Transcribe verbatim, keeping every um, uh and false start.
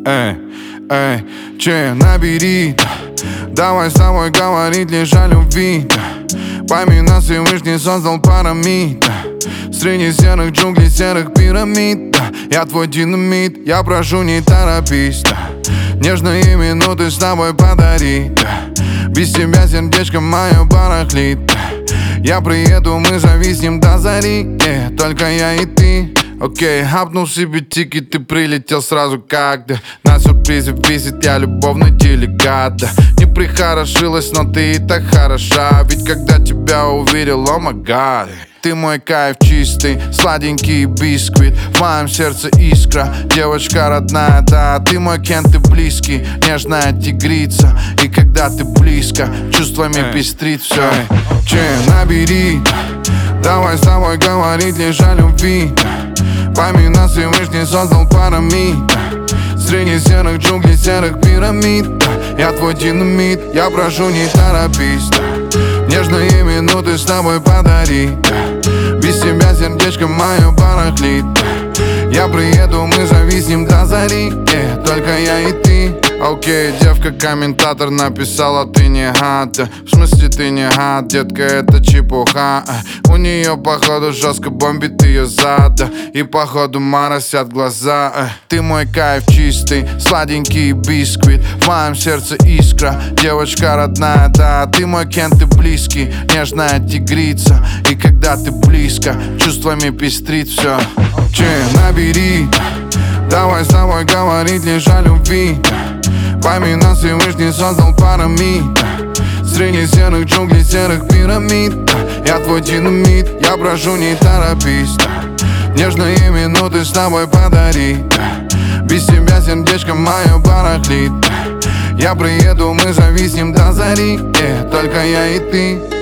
Эй, эй, че, набери, давай с тобой говорить лишь о любви. Пойми, нас Всевышний создал парамид. Среди серых джунглей, серых пирамид. Я твой динамит, я прошу, не торопись. Нежные минуты с тобой подарить. Без тебя сердечко мое барахлит. Я приеду, мы зависнем до зари, yeah, только я и ты. Окей, okay, хапнул себе тики, ты прилетел сразу как-то. На сюрпризе висит я любовный делегат. Не прихорошилась, но ты и так хороша. Ведь когда тебя увидел, о май гад. Ты мой кайф чистый, сладенький бисквит. В моем сердце искра, девочка родная, да. Ты мой Кен, ты близкий, нежная тигрица. И когда ты близко, чувствами hey. пестрит все. hey. Че, набери, давай с тобой говорить лишь о любви. Пойми, нас Всевышний создал парамид. Среди серых джунглей, серых пирамид. Я твой динамит, я прошу, не торопись. Нежные минуты с тобой подари. Без тебя сердечко мое барахлит. Я приеду, мы зависнем до зари, yeah, только я и ты. Окей, okay, девка-комментатор написала, ты не гад. В смысле ты не гад, детка, это чепуха. У нее походу жестко бомбит ее зад. И походу моросят глаза. Ты мой кайф чистый, сладенький бисквит. В моем сердце искра, девочка родная, да. Ты мой Кен, ты близкий, нежная тигрица. И когда ты близко, чувствами пестрит все. Че, набери, давай с тобой говорить лишь о любви. Пойми, нас Всевышний создал парамид. Среди серых джунглей, серых пирамид. Я твой динамит, я прошу, не торопись. Нежные минуты с тобой подари. Без тебя сердечко мое барахлит. Я приеду, мы зависнем до зари, yeah, только я и ты.